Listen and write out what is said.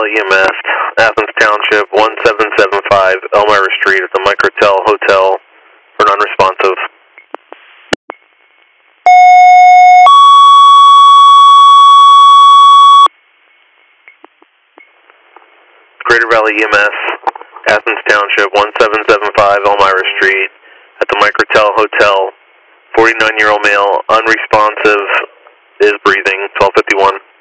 Valley EMS, Athens Township, 1775 Elmira Street at the Microtel Hotel for non-responsive. Greater Valley EMS, Athens Township, 1775 Elmira Street at the Microtel Hotel. 49-year-old male, unresponsive, is breathing, 1251.